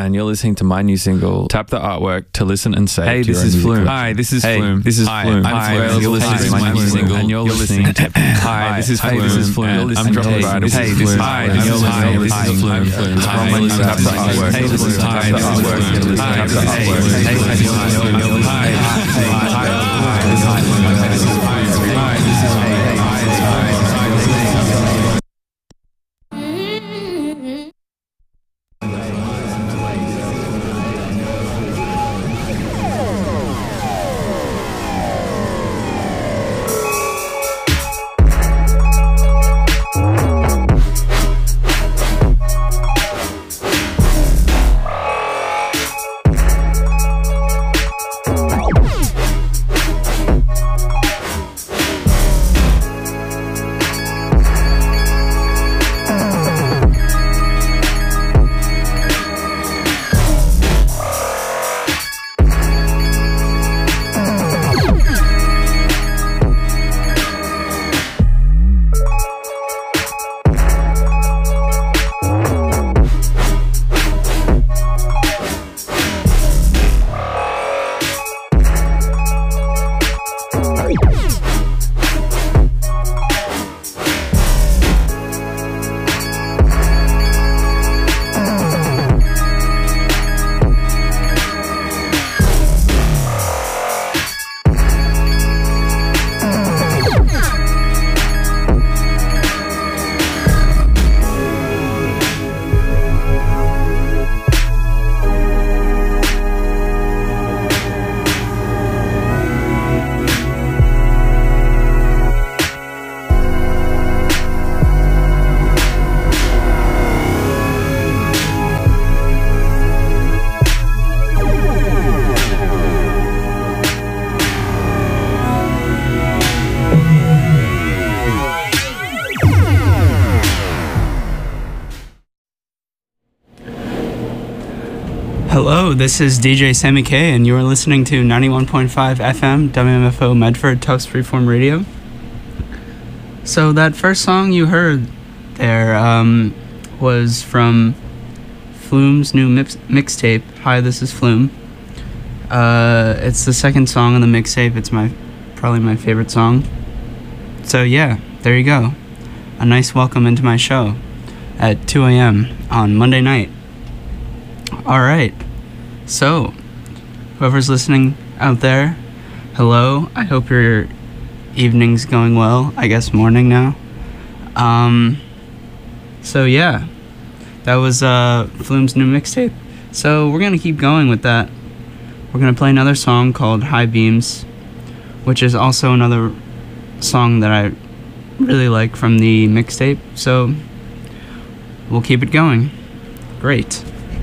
and you're listening to my new single, Tap the Artwork to listen and save. Hey, this is Flume. Hi, this is Flume. This is Flume. I'm Flume. You're listening to my new single, and you're listening to... Hi, this is Flume. This is Flume. I'm dropping by. Hey, this is Flume. Hi, this is Flume. Tap the Artwork. Hey, this is Tap the Artwork. Hi, this is Hello, this is DJ Sammy K, and you are listening to 91.5 FM WMFO Medford Tufts Freeform Radio. So that first song you heard there was from Flume's new mixtape. Hi, this is Flume. It's the second song on the mixtape. It's probably my favorite song. So yeah, there you go. A nice welcome into my show at 2 a.m. on Monday night. Alright, so whoever's listening out there, hello. I hope your evening's going well. I guess morning now. So yeah, that was Flume's new mixtape. So we're gonna keep going with that. We're gonna play another song called High Beams, which is also another song that I really like from the mixtape. So we'll keep it going. Great.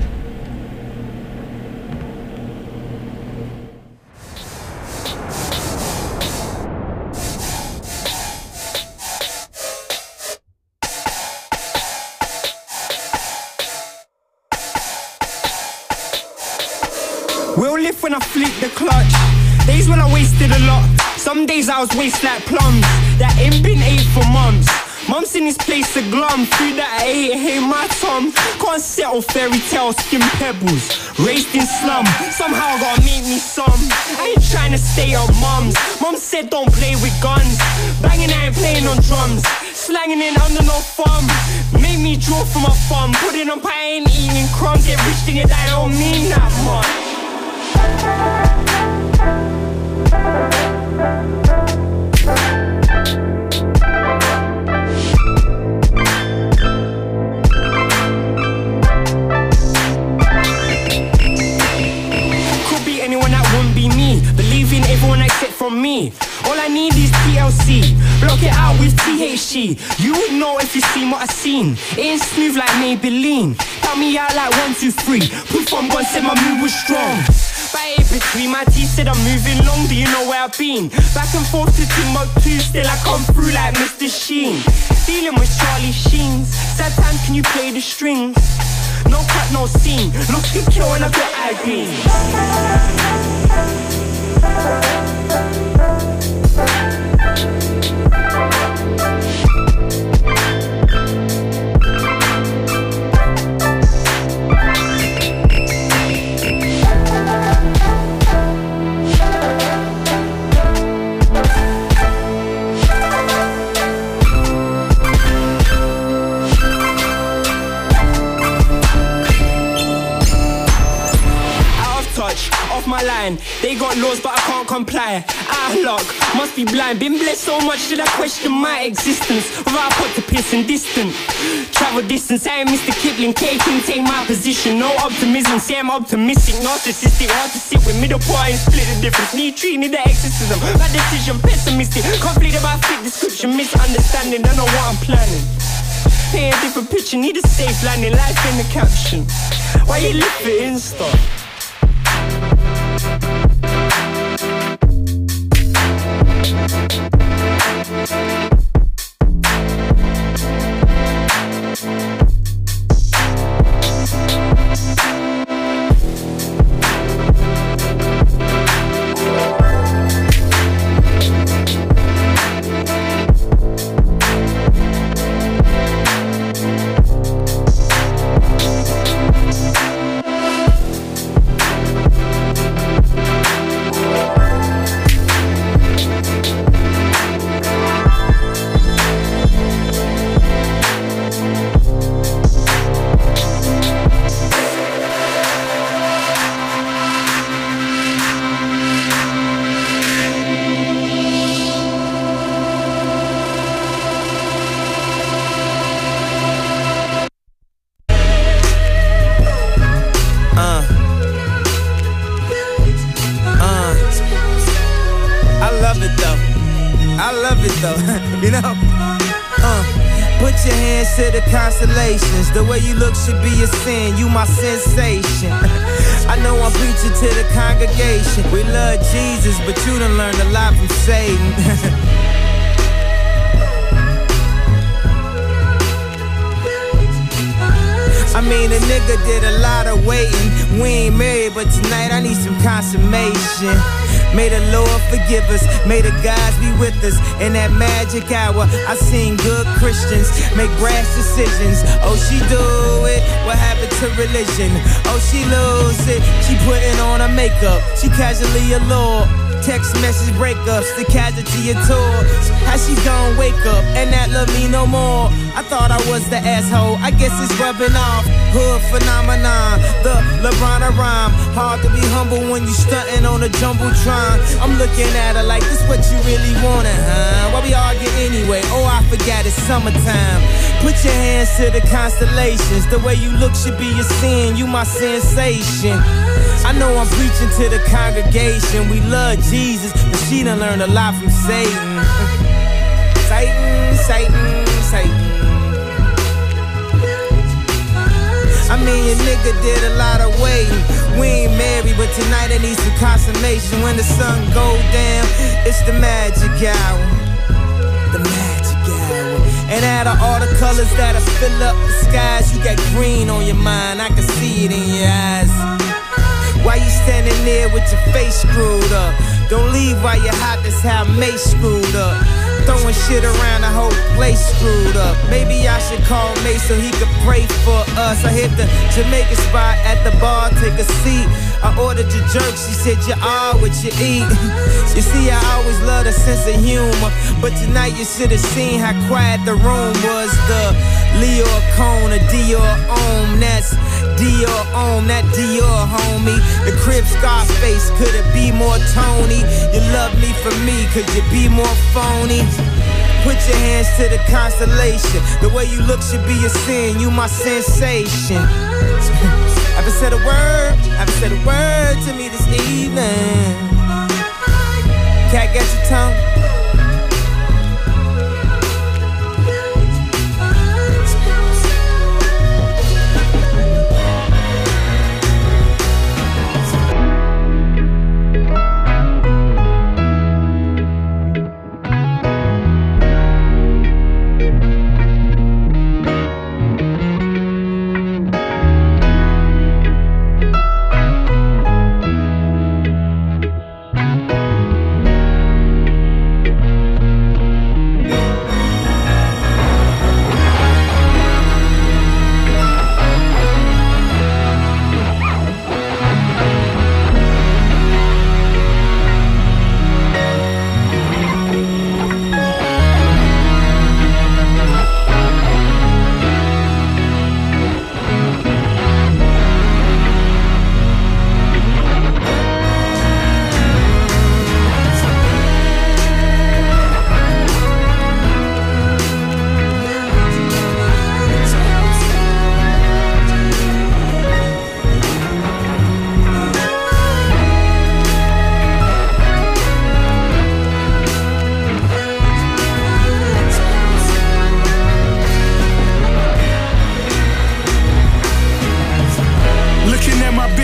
We'll live when I flip the clutch. Days when I wasted a lot. Some days I was waste like plums. That ain't been ate for mums. Mum's in this place to glum. Food that I ate, hey my Tom. Can't settle fairy tales, skin pebbles. Raised in slum, somehow gotta make me some. I ain't trying to stay on mums. Mum said don't play with guns. Banging, I ain't playing on drums. Slanging in under no thumb. Made me draw from my thumb. Put it on pie, ain't eating crumbs. Get rich, think it, I don't mean that much. Could be anyone that wouldn't be me. Believe in everyone except from me. All I need is TLC. Block it out with THC. You would know if you seen what I seen. It ain't smooth like Maybelline. Tell me out like 1, 2, 3. Proof I'm gone, said my move was strong. But it between my teeth said I'm moving long. Do you know where I've been? Back and forth to Timbuktu. Still I come through like Mr. Sheen. Dealing with Charlie Sheens. Sad time, can you play the strings? No cut, no scene. Looks good kill when I got eye beams. my line. They got laws but I can't comply. Outlook, must be blind. Been blessed so much that I question my existence. Without pot to piss and distant. Travel distance, I ain't Mr. Kipling. K-King, take my position. No optimism, say I'm optimistic. Narcissistic, hard to sit with middle point and split the difference. Need tree, need the exorcism. Bad decision, pessimistic. Conflict about fit description. Misunderstanding, don't know what I'm planning. Paint a different picture, need a safe landing. Life in the caption. Why you live for Insta? To the constellations, the way you look should be a sin. You my sensation. I know I'm preaching to the congregation. We love Jesus, but you done learned a lot from Satan. I mean, a nigga did a lot of waiting. We ain't married, but tonight I need some consummation. May the Lord forgive us, may the gods be with us. In that magic hour, I seen good Christians make brash decisions. Oh, she do it, what happened to religion? Oh, she lose it, she putting on her makeup. She casually allured. Text message breakups, the casualty of tours. How she gon' wake up and not love me no more? I thought I was the asshole, I guess it's rubbing off. Hood phenomenon, the LeBron of rhyme. Hard to be humble when you stuntin' on a jumbotron. I'm looking at her like, this what you really wanted, huh? Why we argue anyway? Oh, I forgot it's summertime. Put your hands to the constellations. The way you look should be a sin, you my sensation. I know I'm preaching to the congregation. We love Jesus, but she done learned a lot from Satan. Satan, Satan, Satan. I mean, your nigga did a lot of waiting. We ain't married, but tonight I need some consummation. When the sun go down, it's the magic hour. The magic hour. And out of all the colors that'll fill up the skies, you got green on your mind, I can see it in your eyes. Why you standing there with your face screwed up? Don't leave while you're hot, that's how Mace screwed up. Throwing shit around, the whole place screwed up. Maybe I should call Mace so he could pray for us. I hit the Jamaican spot at the bar, take a seat. I ordered your jerk, she said you are what you eat. You see, I always loved a sense of humor, but tonight you should have seen how quiet the room was. The Leo Cone, a Dior Om, that's Dior Om, that Dior homie. The crib Scarface, could it be more Tony? You love me for me, could you be more phony? Put your hands to the constellation. The way you look should be a sin, you my sensation. Haven't said a word, haven't said a word to me this evening. Cat, got your tongue?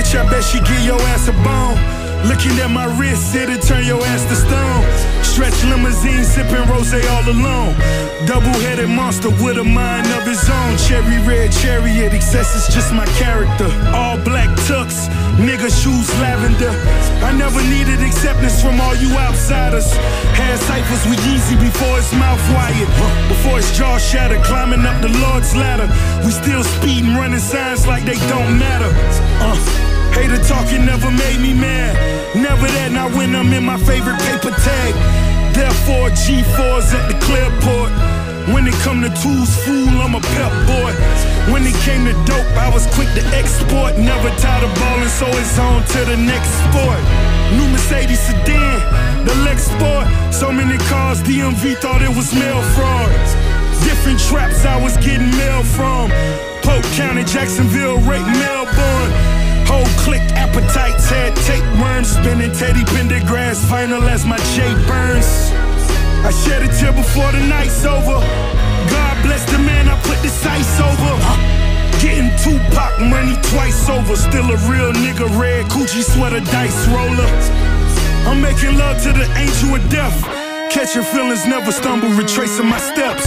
bitch, I bet she give your ass a bone. Looking at my wrist, it'll turn your ass to stone. Stretch limousine, sipping rosé all alone. Double-headed monster with a mind of his own. Cherry red chariot, excess is just my character. All black tux, nigga shoes lavender. I never needed acceptance from all you outsiders. Had ciphers with Yeezy before his mouth wired. Before his jaw shattered, climbing up the Lord's ladder. We still speeding, running signs like they don't matter. Hater talking never made me mad. Never that, not when I'm in my favorite paper tag. Therefore, G4's at the Clearport. When it come to tools, fool, I'm a pep boy. When it came to dope, I was quick to export. Never tired of ballin', so it's on to the next sport. New Mercedes sedan, the Lex Sport. So many cars, DMV thought it was mail fraud. Different traps I was getting mail from. Polk County, Jacksonville, right Melbourne. Whole click appetites, had tapeworms. Spinning Teddy Pendergrass, final as my J burns. I shed a tear before the night's over. God bless the man I put the sights over. Getting Tupac money twice over. Still a real nigga, red Gucci sweater, dice roller. I'm making love to the angel of death. Catching feelings, never stumble, retracing my steps.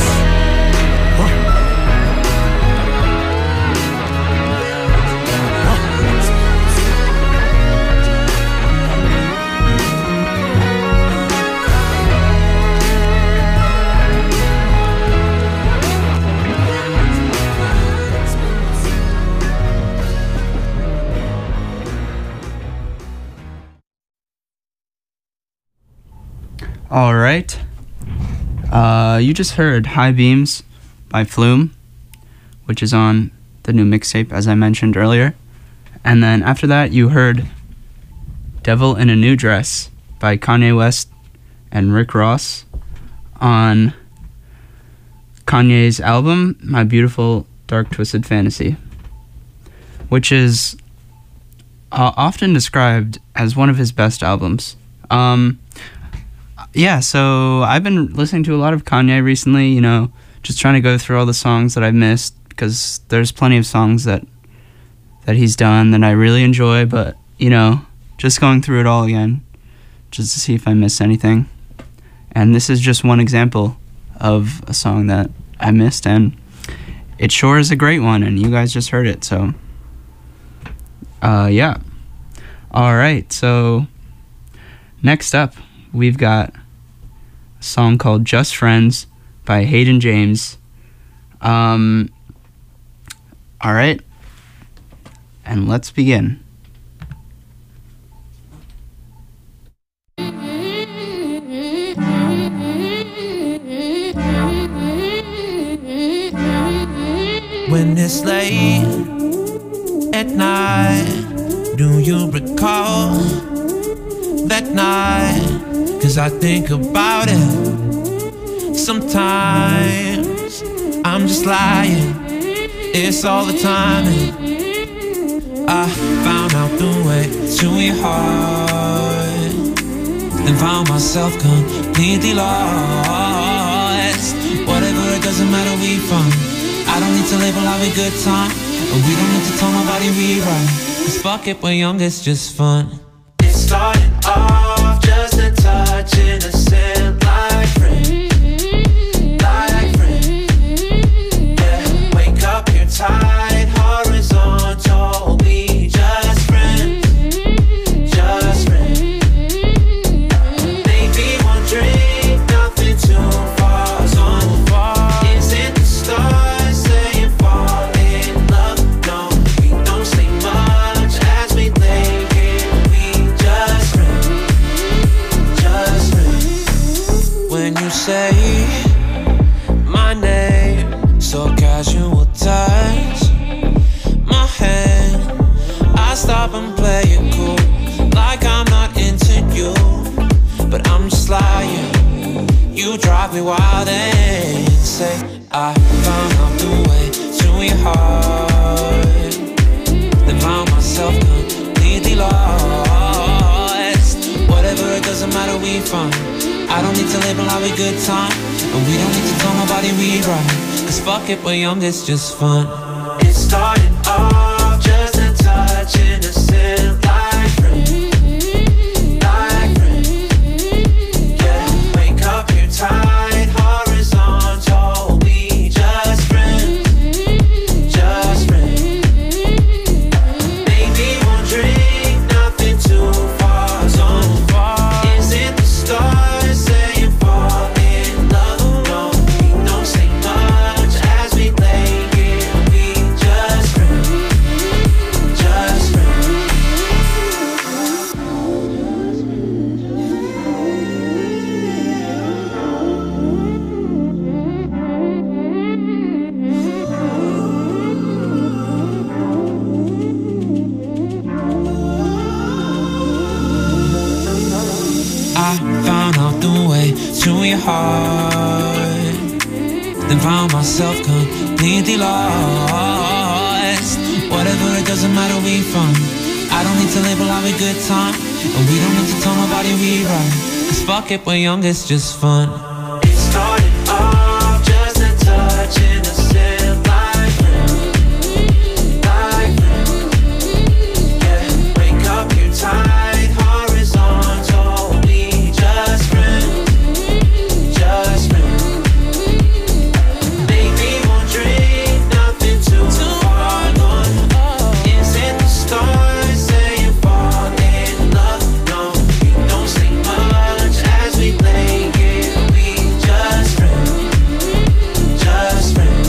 All right. You just heard High Beams by Flume, which is on the new mixtape, as I mentioned earlier. And then after that, you heard Devil in a New Dress by Kanye West and Rick Ross on Kanye's album, My Beautiful Dark Twisted Fantasy, which is often described as one of his best albums. Yeah, so I've been listening to a lot of Kanye recently, you know, just trying to go through all the songs that I've missed, because there's plenty of songs that he's done that I really enjoy, but, you know, just going through it all again, just to see if I miss anything. And this is just one example of a song that I missed, and it sure is a great one, and you guys just heard it, so, yeah. All right, so next up, we've got a song called Just Friends by Hayden James. All right, and let's begin. When it's late at night, do you recall that night? 'Cause I think about it sometimes. I'm just lying, it's all the time. I found out the way to your heart and found myself completely lost. Whatever, it doesn't matter, we fun. I don't need to label our good time, and we don't need to tell nobody rewrite. 'Cause fuck it, we're young, it's just fun. It started off just a touch, innocent like friend, like friend. Yeah, wake up, you're tight, horizontal, we just friends, just friends. Maybe one drink, nothing too far. Isn't the stars saying fall in love? No, we don't say much as we lay here. We just friends, just friends. When you say my name, so casual touch my hand, I stop and play it cool, like I'm not into you, but I'm just lying. You drive me wild and say I found out the way to your heart, then found myself completely lost. Whatever, it doesn't matter, we fun. I don't need to label our good time, and we don't need to tell nobody we right. 'Cause fuck it, we're young, it's just fun. It started off just a touch, innocent heart, then found myself completely lost. Whatever, it doesn't matter where we from. I don't need to label our good time, and we don't need to tell nobody we right. Cause fuck it, we're young, it's just fun. It started off just a touch innocent, like yeah, wake up, you tight, horizontal, we just friends, baby, won't drink nothing too hard on. Isn't the stars saying fall in love? No, you don't sleep much as we play it. We just friends, just friends.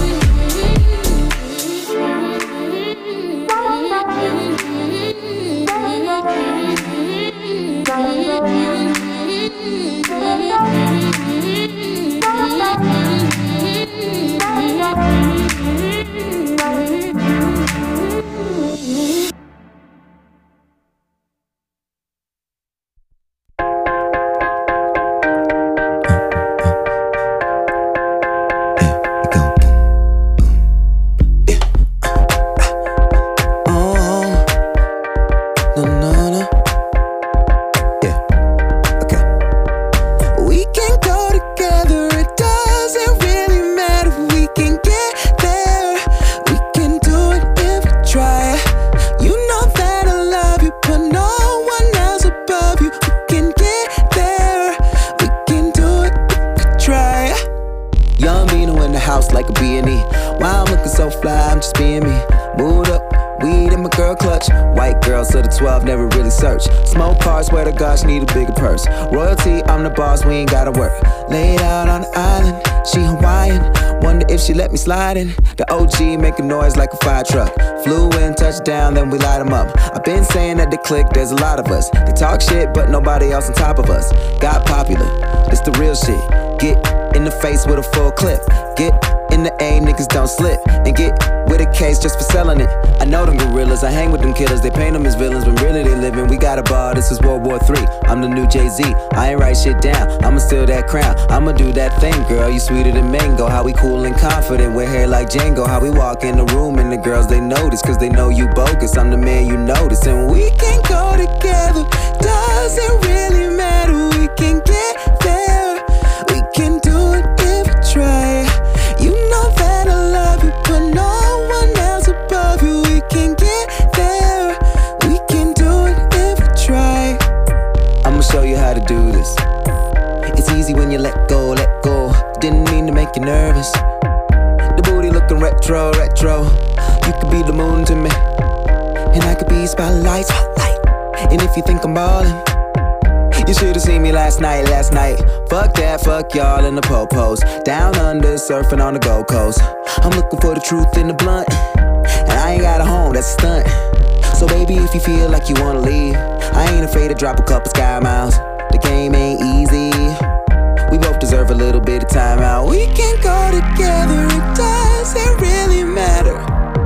Never really search. Smoke cars, swear to God, she need a bigger purse. Royalty, I'm the boss, we ain't gotta work. Laid out on the island, she Hawaiian. Wonder if she let me slide in. The OG make a noise like a fire truck. Flew in, touched down, then we light them up. I've been saying that they click, there's a lot of us. They talk shit, but nobody else on top of us. Got popular, it's the real shit. Get in the face with a full clip. Get in the A, niggas don't slip. And get with a case just for selling it. I know them gorillas, I hang with them killers. They paint them as villains, but really they living. We got a bar, this is World War III. I'm the new Jay-Z, I ain't write shit down. I'ma steal that crown, I'ma do that thing, girl. You sweeter than mango, how we cool and confident. With hair like Django, how we walk in the room and the girls they notice. Cause they know you bogus, I'm the man you notice. And we can go together, doesn't really matter. We can get there, we can do it if we try. You know that I love you, but no one else above you. We can get there, we can do it if we try. I'ma show you how to do this. It's easy when you let go, let go. Didn't mean to make you nervous. The booty looking retro, retro. You could be the moon to me, and I could be spotlight, spotlight. And if you think I'm ballin', you should've seen me last night, last night. Fuck that, fuck y'all in the po-pos. Down under, surfing on the Gold Coast. I'm looking for the truth in the blunt, and I ain't got a home, that's a stunt. So baby, if you feel like you wanna leave, I ain't afraid to drop a couple sky miles. The game ain't easy, we both deserve a little bit of time out. We can go together, it doesn't really matter.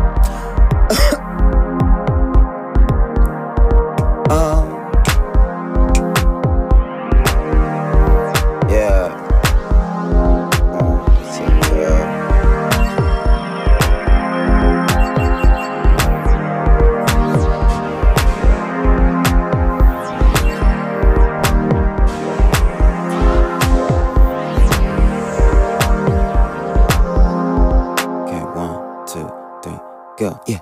Go, yeah.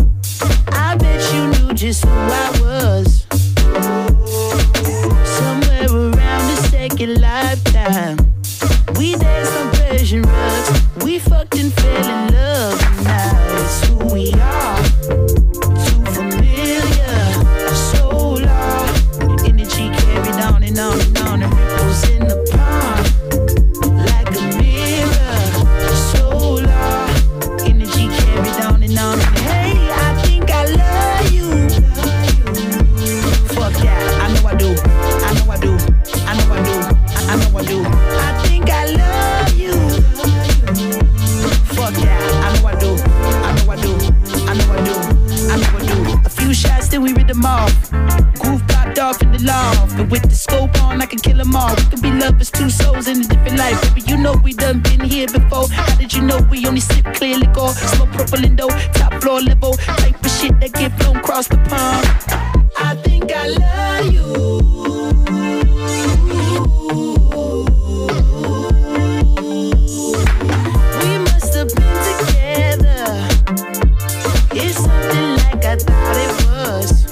just who I was. Somewhere fell in love and now it's who we are. Too familiar, so long. Energy carried on and on and on, and ripples in the pond like a mirror. So long. Energy carried on and on. And hey, I think I love you. Fuck that, I know I do. I know I do. I know I do. I know I do. I think I love you. Fuck that, I know I do. I know I do. I know I do. I know I do. A few shots, then we rid them off. Groove popped off in the loft. And with the scope on, I can kill them all. We could be lovers, two souls in a different life. Baby, you know we done been here before. How did you know we only sip clear liquor? Smoke purple and dough, top floor level. Type of shit that get flown across the pond. I think I love you. We must have been together. It's something like I thought it was.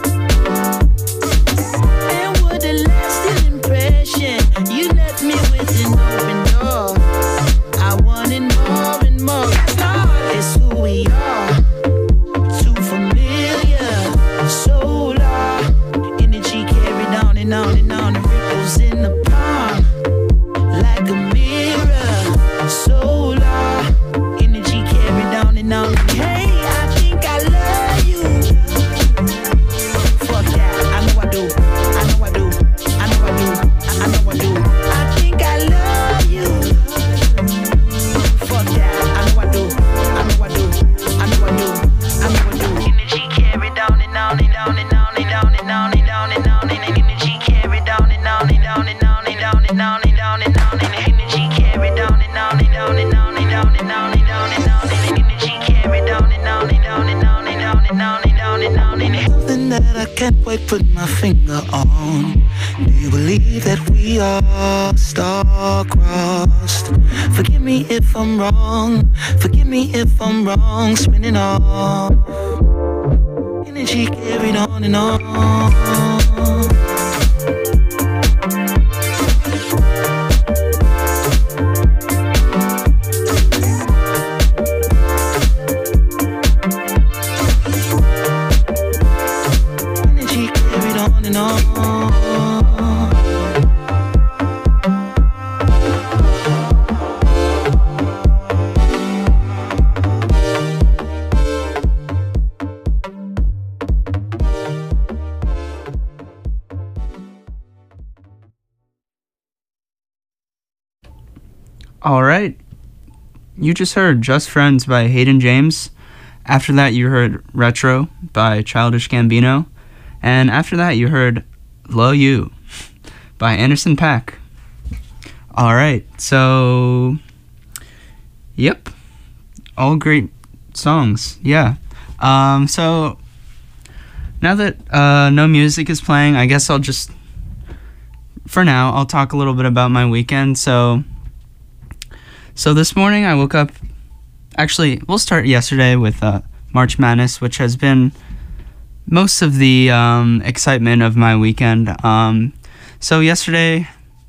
And what a lasting impression. You left me with an open door. I wanted more and more. It's who we are. Too familiar. So long. Energy carried on and on and on. The ripples in the pond like a mirror. So long. Energy carried on and on. Hey, I think I love you. Fuck that, I know I do. I know I do. I know I do. I know I do. I think I love you. Fuck that, I know I do. I know I do. I know I do. I know I do. Energy carried on and on and on and on and on and on and on and on and energy carried on and on and on and on and on and on and on and on and energy carried on and on and on and on and on and on and on and on and energy carried on and on and on and on and on and on and on and on and something that I can't quite put my finger on. Do you believe that we are star-crossed? Forgive me if I'm wrong. Forgive me if I'm wrong. Spinning off. Energy carried on and on. Energy carried on and on. All right. You just heard Just Friends by Hayden James. After that, you heard Retro by Childish Gambino. And after that, you heard Love You by Anderson .Paak. All right. So, yep. All great songs. Yeah. So, now that no music is playing, I guess I'll just, for now, I'll talk a little bit about my weekend. So this morning I woke up, actually, we'll start yesterday with March Madness, which has been most of the excitement of my weekend. So yesterday,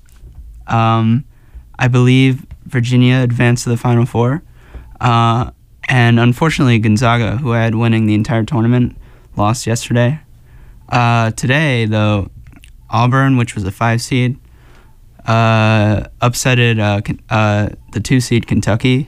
I believe Virginia advanced to the Final Four. And unfortunately, Gonzaga, who I had winning the entire tournament, lost yesterday. Today, though, Auburn, which was a 5 seed, upsetted the 2 seed Kentucky,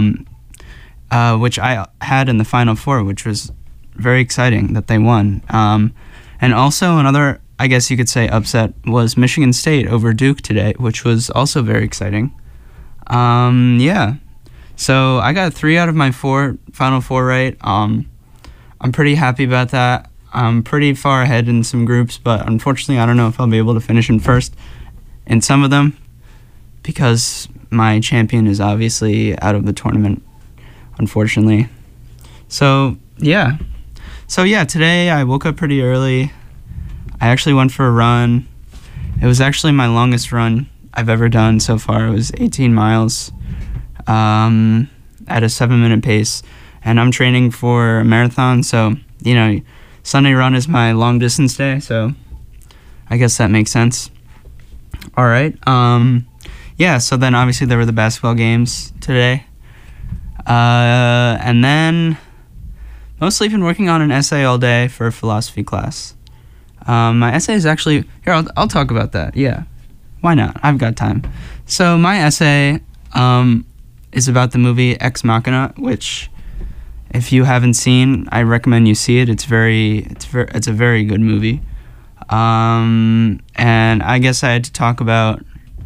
which I had in the Final Four, which was very exciting that they won. And also another, I guess you could say, upset was Michigan State over Duke today, which was also very exciting. Yeah. So I got 3 out of my 4 Final Four right. I'm pretty happy about that. I'm pretty far ahead in some groups, but unfortunately I don't know if I'll be able to finish in first in some of them because my champion is obviously out of the tournament, unfortunately. So yeah, today I woke up pretty early. I actually went for a run. It was actually my longest run I've ever done so far. It was 18 miles at a 7-minute pace, and I'm training for a marathon, so Sunday run is my long distance day, so I guess that makes sense. All right. Yeah, so then obviously there were the basketball games today. And then mostly been working on an essay all day for a philosophy class. My essay is actually... Here, I'll talk about that. Yeah. Why not? I've got time. So my essay is about the movie Ex Machina, which, if you haven't seen, I recommend you see it. It's a very good movie. And I guess I had to talk about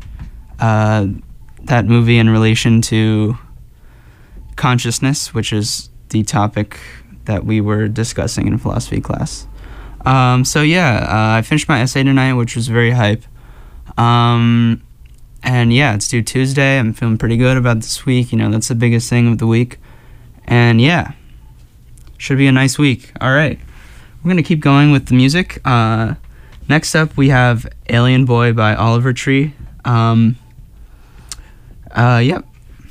that movie in relation to consciousness, which is the topic that we were discussing in philosophy class. I finished my essay tonight, which was very hype. And yeah, it's due Tuesday. I'm feeling pretty good about this week. You know, that's the biggest thing of the week. And yeah, should be a nice week. All right, we're going to keep going with the music. Next up, we have Alien Boy by Oliver Tree. Yep.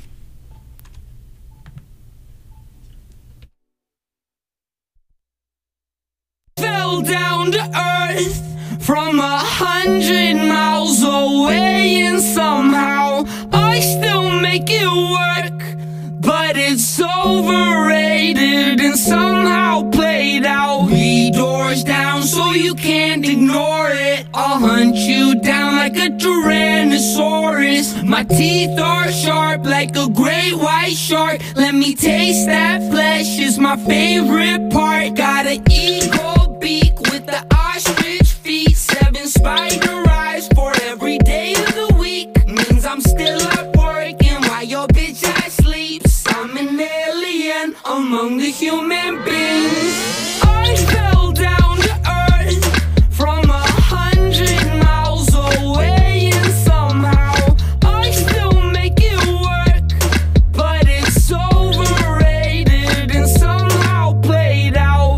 Fell down to earth from 100 miles away, and somehow I still make it work. But it's overrated and somehow played out. The door's down so you can't ignore it. I'll hunt you down like a Tyrannosaurus. My teeth are sharp like a great white shark. Let me taste that flesh, is my favorite part. Got an eagle beak with the ostrich feet. 7 spider eyes for every day of the week. Means I'm still up working while your bitch ass sleeps. I'm an alien among the human beings. I fell down to earth from 100 miles away, and somehow I still make it work. But it's overrated and somehow played out.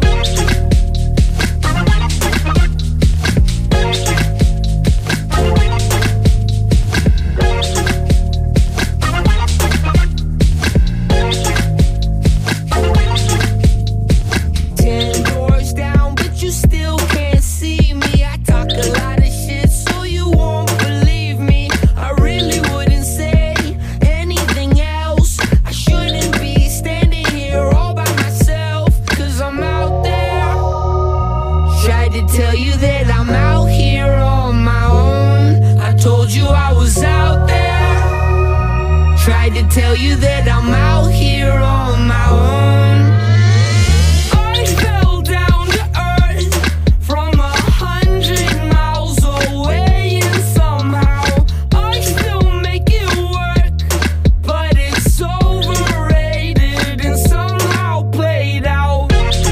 Tell you that I'm out here on my own. I fell down to earth from 100 miles away, and somehow I still make it work. But it's overrated and somehow played out.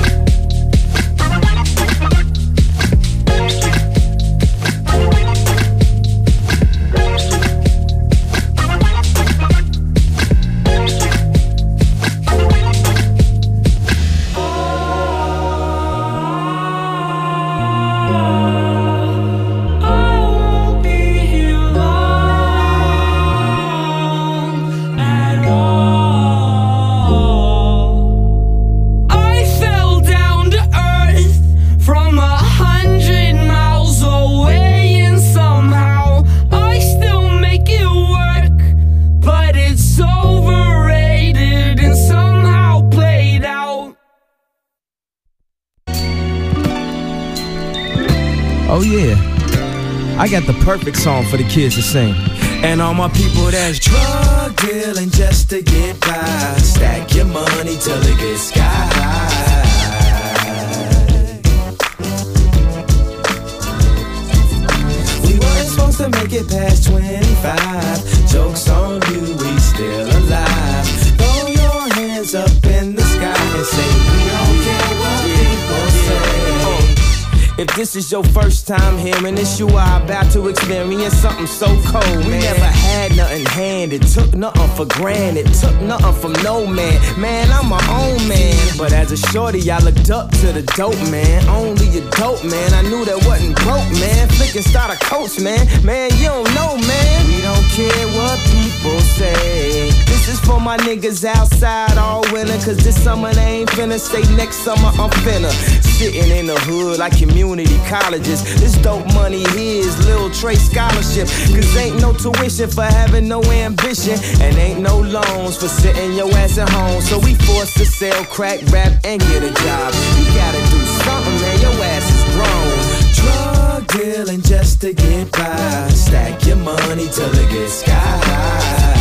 Oh yeah, I got the perfect song for the kids to sing. And all my people that's drug dealing just to get by. Stack your money till it gets sky high. We weren't supposed to make it past 25. Joke's on you, we still alive. Throw your hands up in the sky and say we don't care what people say. If this is your first time hearing this, you are about to experience something so cold, man. We never had nothing handed, took nothing for granted, took nothing from no man. Man, I'm my own man. But as a shorty, I looked up to the dope man. Only a dope man, I knew that wasn't broke, man. Flicking starter coats, man. Man, you don't know, man. We don't care what people say. This is for my niggas outside all winter, cause this summer they ain't finna. Say next summer I'm finna. Sitting in the hood like community community colleges. This dope money here is Lil Trey scholarship. Cause ain't no tuition for having no ambition, and ain't no loans for sitting your ass at home. So we forced to sell crack, rap, and get a job. You gotta do something, man, your ass is grown. Drug dealing just to get by. Stack your money till it gets sky high.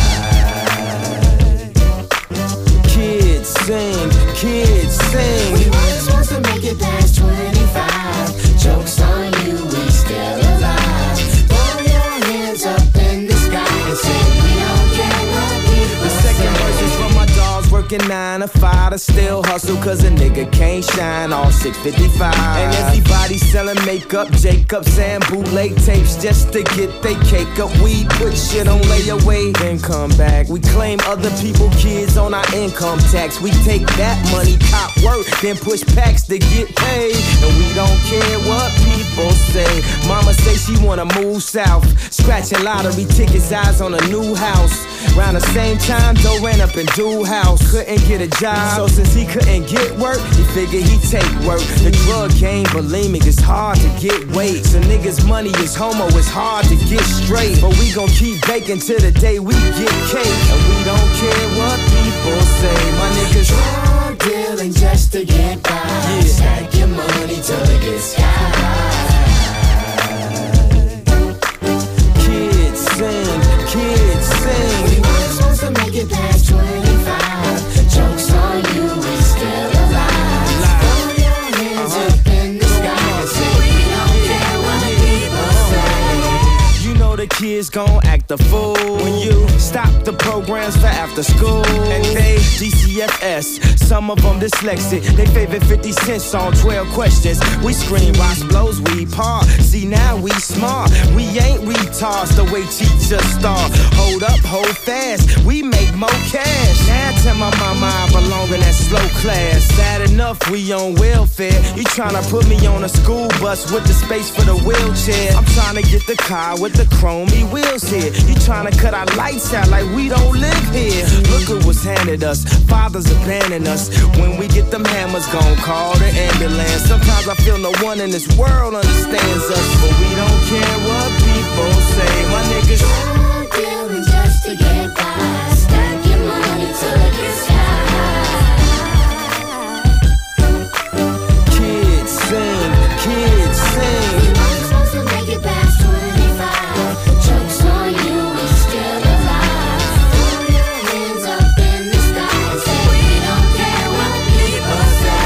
Kids sing, kids sing. We weren't supposed to make it past 25. Joke's on you, we still alive. Throw your hands up in the sky and say we don't care what people say. The second verse is from my dogs working 9 to 5 to still hustle, cause a nigga can't shine all 655. And everybody selling makeup, Jacobs and bootleg tapes just to get they cake up. We put shit on layaway, then come back. We claim other people kids on our income tax. We take that money, cop work, then push packs to get paid. And we don't care what people say. Mama say she wanna move south, scratching lottery tickets, eyes on a new house. Around the same time, Doe ran up in Dude house, couldn't get a job. So since he couldn't get work, he figured he'd take work. The drug game, bulimic, it's hard to get weight. So niggas' money is homo, it's hard to get straight. But we gon' keep baking till the day we get cake. And we don't care what people say. My niggas drug dealing just to get by. Yeah. Stack your money till it gets sky high. Kids sing, kids sing. We weren't supposed to make it past 25. Joke's on you, we still alive. Throw your hands up in the sky and say we don't care what people say. You know the kids gon' act a fool when you stop the programs for after school. And they DCFS, some of them dyslexic. They favorite 50 Cent song, 12 questions. We scream, Ross blows, we part. See now we smart, we ain't retards the way teachers start. Hold up, hold fast, we make more cash. Now tell my mama I belong in that slow class. Sad enough, we on welfare. You tryna put me on a school bus with the space for the wheelchair. I'm tryna get the car with the chromey wheels here. You tryna cut our lights out like we don't live here. Look at what's handed us, fathers abandon us. When we get them hammers, gon' call the ambulance. Sometimes I feel no one in this world understands us, but we don't care what people say. My niggas drug dealing just to get by. Stack your money till it gets high. Kids sing, kids sing. We weren't supposed to make it past 25. Joke's on you, we still alive. Throw your hands up in the sky and say we don't care what people say.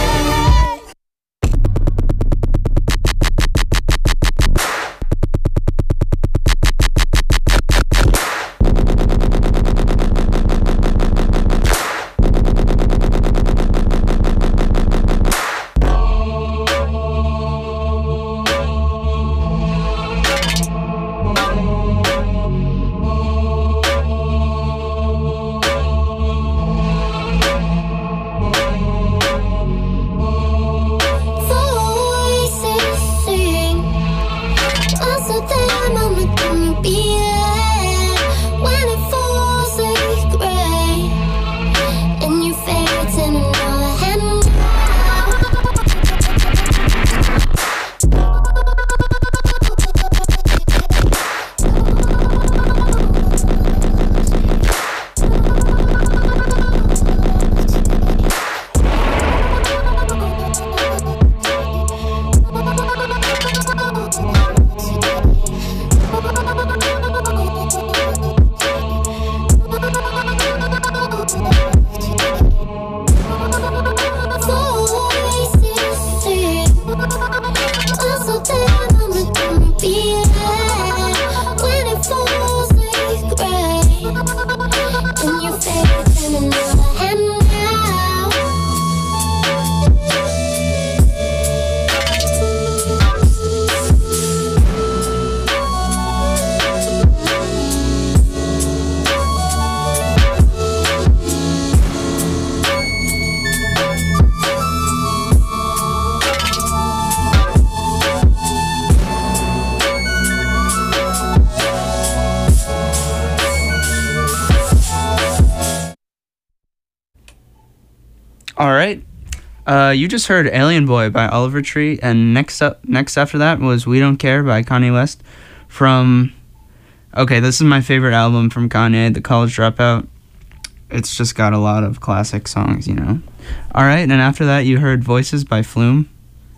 All right. You just heard Alien Boy by Oliver Tree, and next after that was We Don't Care by Kanye West from... Okay, this is my favorite album from Kanye, The College Dropout. It's just got a lot of classic songs, you know. All right, and after that you heard Voices by Flume.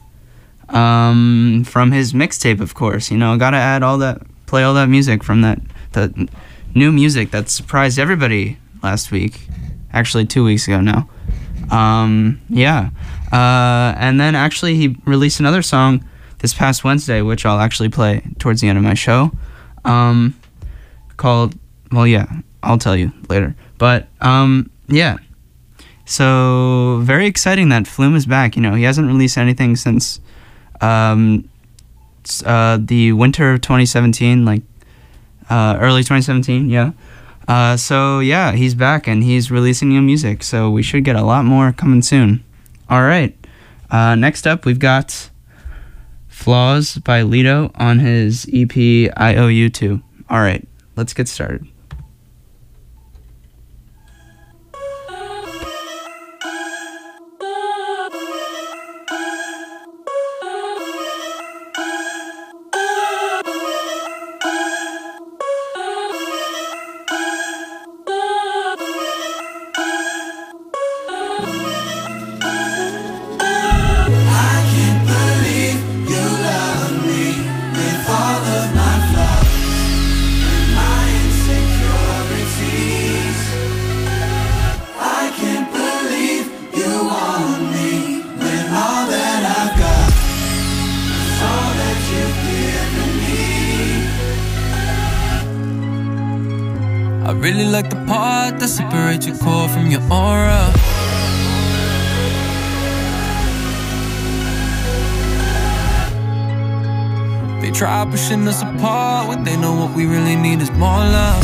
From his mixtape, of course. You know, gotta play all that music from the new music that surprised everybody last week. Actually, 2 weeks ago now. Yeah. And then actually he released another song this past Wednesday, which I'll actually play towards the end of my show. Called, well, yeah, I'll tell you later. But, yeah. So, very exciting that Flume is back. You know, he hasn't released anything since the winter of 2017, like early 2017, yeah. So, yeah, he's back and he's releasing new music. So, we should get a lot more coming soon. All right. Next up, we've got Flaws by Lido on his EP IOU2. All right, let's get started. I really like the part that separates your core from your aura. They try pushing us apart when they know what we really need is more love.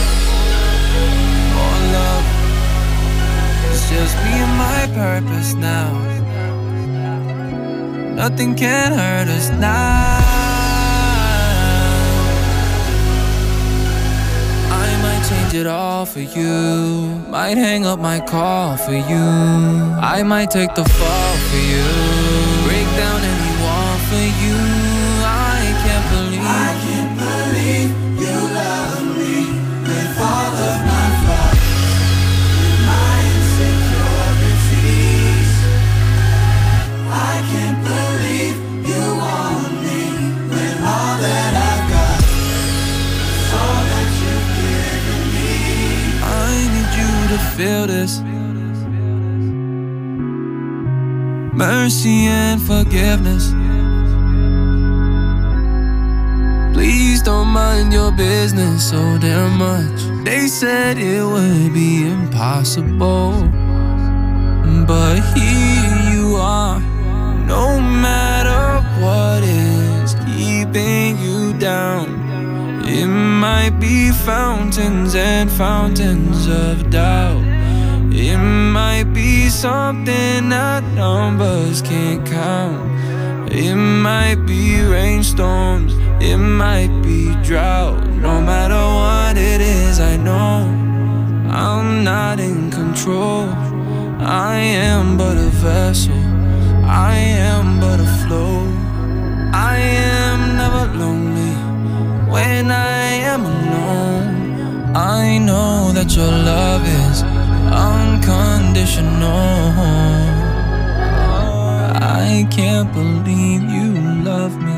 More love. It's just me and my purpose now. Nothing can hurt us now. Change it all for you. Might hang up my call for you. I might take the fall for you. Break down any wall for you. I can't believe you love me with all of my flaws, with my insecurities. I can't believe you want me with all that I've got. All that you've given me. I need you to feel this. Mercy and forgiveness. Please don't mind your business so damn much. They said it would be impossible, but here you are. No matter what is keeping you down, it might be fountains and fountains of doubt. It might be something that numbers can't count. It might be rainstorms, it might be drought. No matter what it is, I know I'm not in control. I am but a vessel, I am but a flow. I am never lonely when I am alone. I know that your love is unconditional. I can't believe you love me.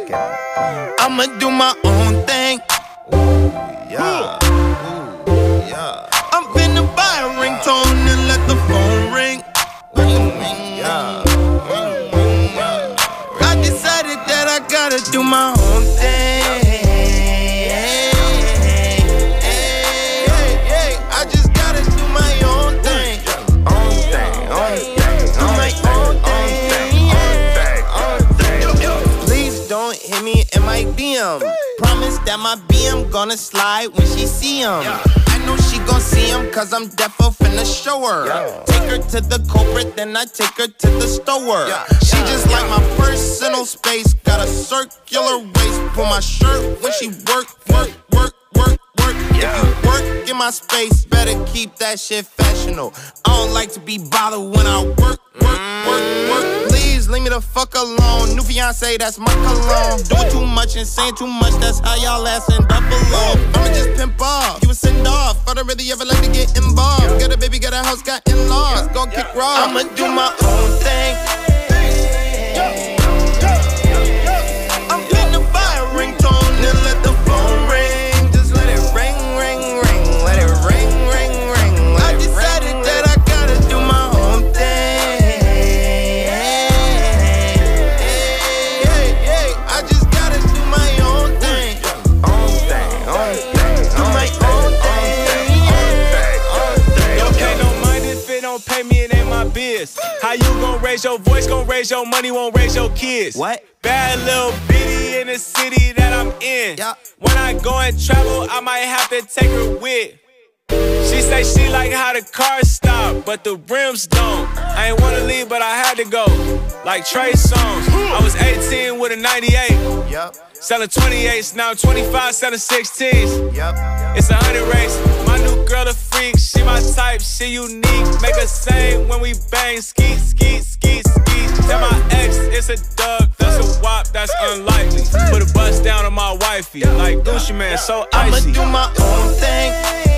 I'ma do my own thing. Yeah. I'm finna buy a ringtone and let the phone ring. I decided that I gotta do my own thing. I just gotta do my own thing. Do my own thing. Please don't hit me in my DM. Promise that my BM gonna slide when she see him. I know she gon' see him cause I'm defo finna show her. Take her to the culprit, then I take her to the store. She just like my personal space. Got a circular waist. Pull my shirt when she work. If you work in my space, better keep that shit fashionable. I don't like to be bothered when I work. Please leave me the fuck alone. New fiance, that's my cologne. Doing too much and saying too much, that's how y'all ass end up alone. I'ma just pimp off, you a send off. I don't really ever like to get involved. Got a baby, got a house, got in-laws. Gon' kick raw. I'ma do my own thing. I'm finna buy a ringtone and let the phone ring. Pay me, it ain't my biz. How you gon' raise your voice, gon' raise your money, won't raise your kids? What? Bad little bitty in the city that I'm in. When I go and travel, I might have to take her with. She say she like how the cars stop, but the rims don't. I ain't wanna leave, but I had to go. Like Trey Songz. I was 18 with a 98. Selling 28s, now I'm 25, selling 16s. It's a 100 race. My new girl a freak, she my type, she unique. Make her sing when we bang, skeet. Tell my ex it's a dub, that's a wop, that's unlikely. Put a bust down on my wifey, like Gucci Man, so icy. I'ma do my own thing.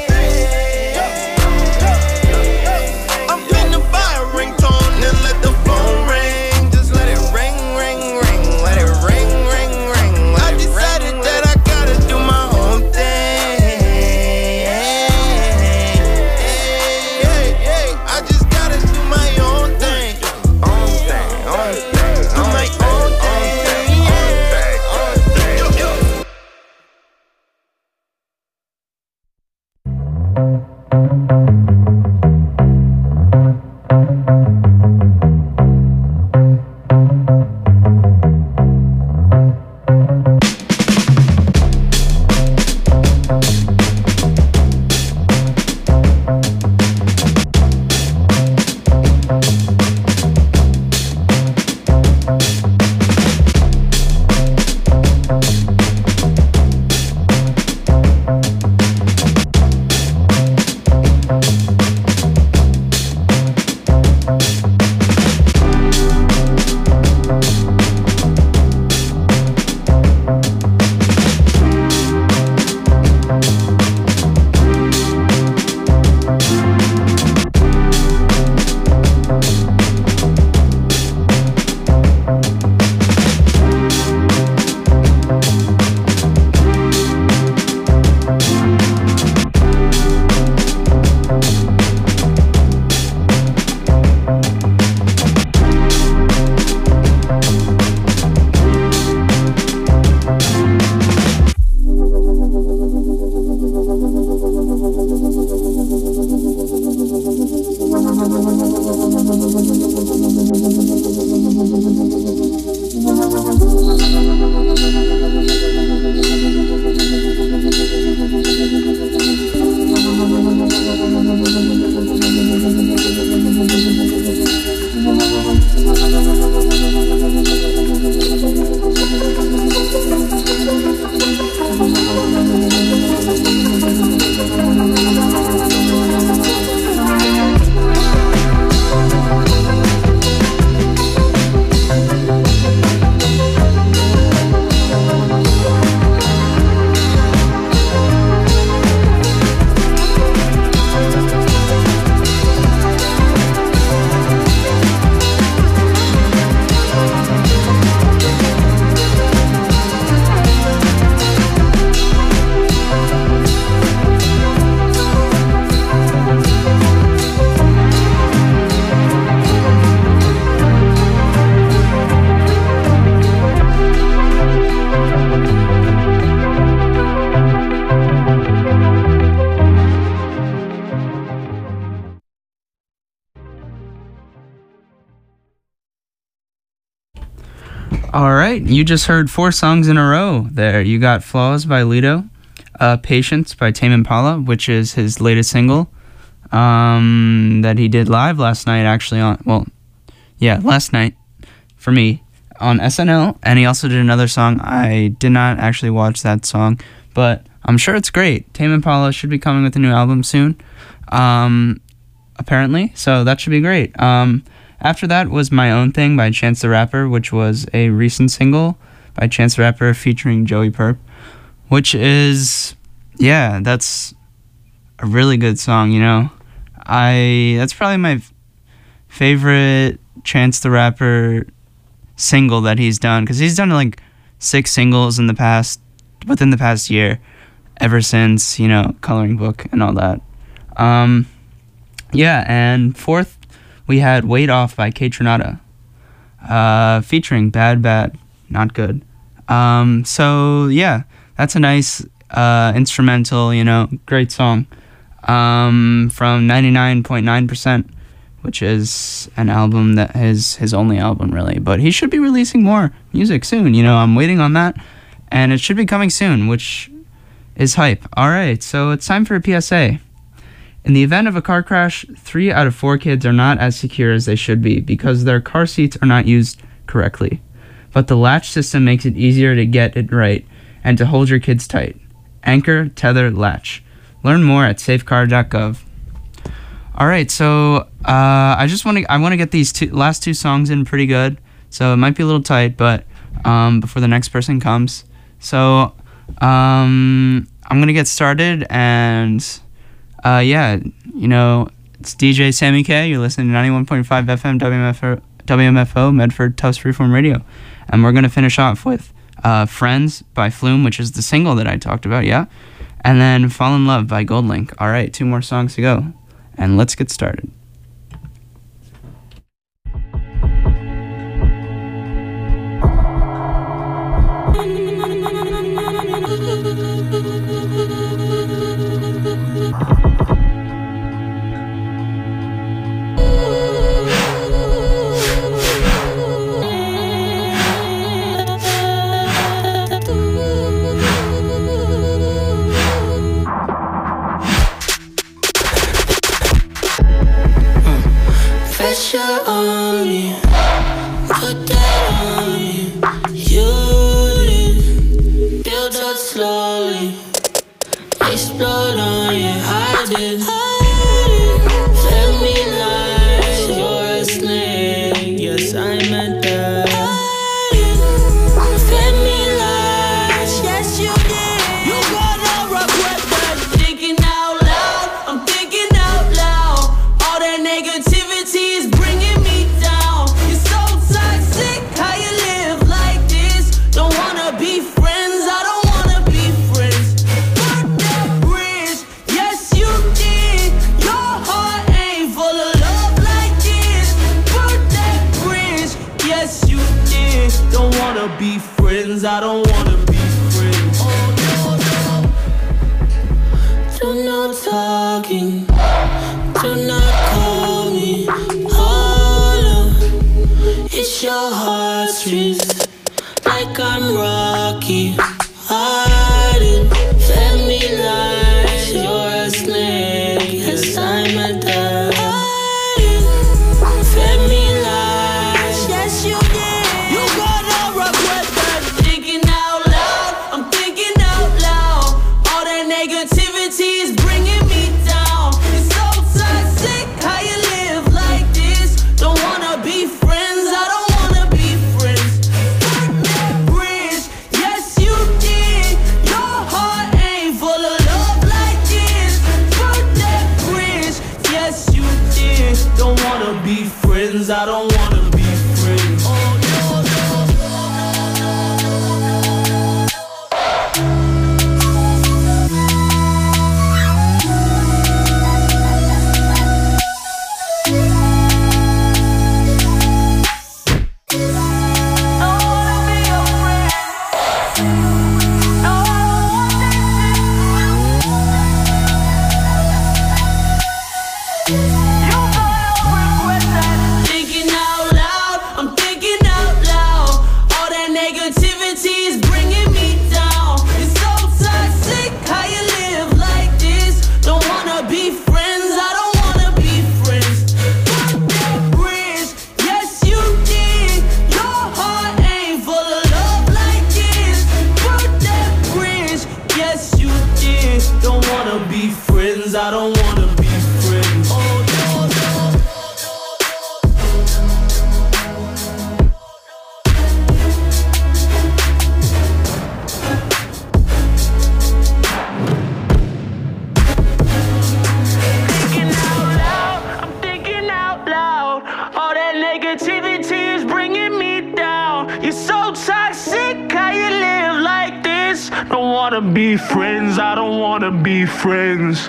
I'm finna buy a ringtone and let the phone ring. Just let it ring, let it ring. I decided that I gotta do my own thing. I just gotta do my own thing. Do my own thing. All right, you just heard 4 songs in a row there. You got Flaws by Lido, Patience by Tame Impala, which is his latest single that he did live last night, actually, last night for me on SNL. And he also did another song. I did not actually watch that song, but I'm sure it's great. Tame Impala should be coming with a new album soon, apparently, so that should be great. After that was My Own Thing by Chance the Rapper, which was a recent single by Chance the Rapper featuring Joey Purp, which is, that's a really good song, you know. That's probably my favorite Chance the Rapper single that he's done, because he's done like 6 singles within the past year, ever since, you know, Coloring Book and all that. And fourth, we had Weight Off by Kaytranada, featuring Bad, Not Good. That's a nice instrumental, you know, great song from 99.9%, which is an album that is his only album, really. But he should be releasing more music soon, you know, I'm waiting on that, and it should be coming soon, which is hype. All right, so it's time for a PSA. In the event of a car crash, 3 out of 4 kids are not as secure as they should be because their car seats are not used correctly. But the latch system makes it easier to get it right and to hold your kids tight. Anchor, tether, latch. Learn more at safecar.gov. All right, so I want to get these last 2 songs in pretty good. So it might be a little tight, but before the next person comes. So I'm gonna get started, and you know, it's DJ Sammy K. You're listening to 91.5 FM WMFO Medford Tufts Freeform Radio, and we're gonna finish off with Friends by Flume, which is the single that I talked about, and then Fall in Love by Goldlink. All right, 2 more songs to go, and let's get started. Pressure on me, put that on me. Use it, build up slowly, explode on you, hide it. Let me lie, you're a snake, yes I'm a dog. Let me lie, yes you did. You gonna regret that. Thinking out loud, I'm thinking out loud. All that negativity is bringing me down. You're so toxic, how you live like this. Don't wanna be friends, I don't wanna be friends. Burn that bridge, yes you did. Your heart ain't full of love like this. Burn that bridge, yes you did. Don't wanna be friends, I don't wanna be friends. Oh no, no. Do no talking, do not call me. Hold on, it's your heartstrings, like I'm Rocky. Hide it, let me lie. You're a snake, yes I'm a dog. Let me lie, yes you did. You gonna regret that. Thinking out loud, I'm thinking out loud. All that negativity is bringing me down. It's so toxic, how you live like this. Don't wanna be friends, I don't wanna be friends. Burn that bridge, yes you so toxic, how you live like this? Don't wanna be friends, I don't wanna be friends.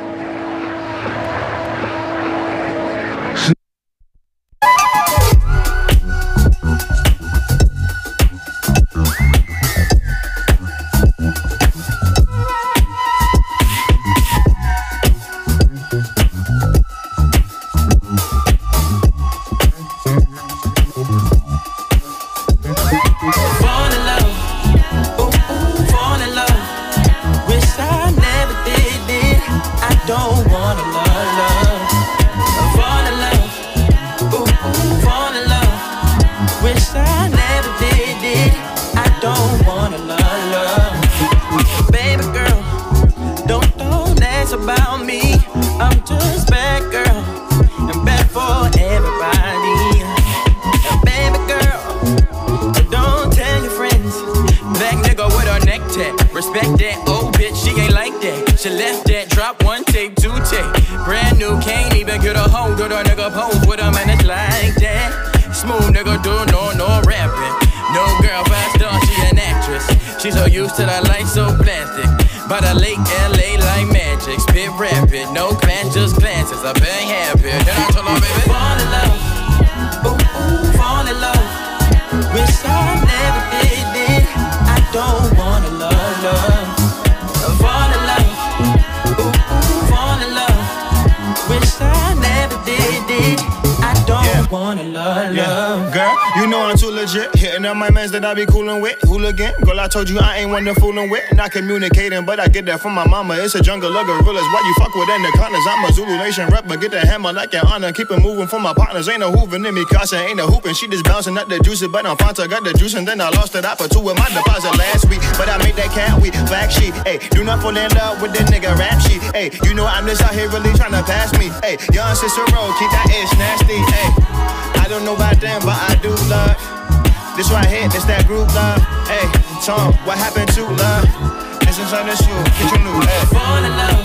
I be coolin' with, hooligan. Girl, I told you I ain't one to foolin' with. Not communicating, but I get that from my mama. It's a jungle of gorillas. Why you fuck with anacondas? I'm a Zulu Nation rep, but get the hammer like your honor. Keep it moving for my partners. Ain't no hoovin' in me, Casa ain't no hoopin'. She just bouncing up the juice, but I'm Fanta. Got the juice and then I lost it. I put two in my deposit last week, but I made that cat week. Black sheep, ayy. Do not fall in love with the nigga rap sheet, ayy. You know I'm just out here really trying to pass me, ayy. Young Cicero, keep that ish nasty, ayy. I don't know about them, but I do love. This right here, this that group love. Hey, Tom, what happened to love? This is on the shoe, get you new. Hey. Fall in love,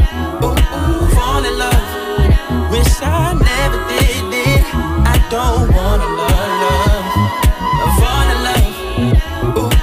ooh, fall in love. Wish I never did it. I don't wanna love. Fall in love, ooh.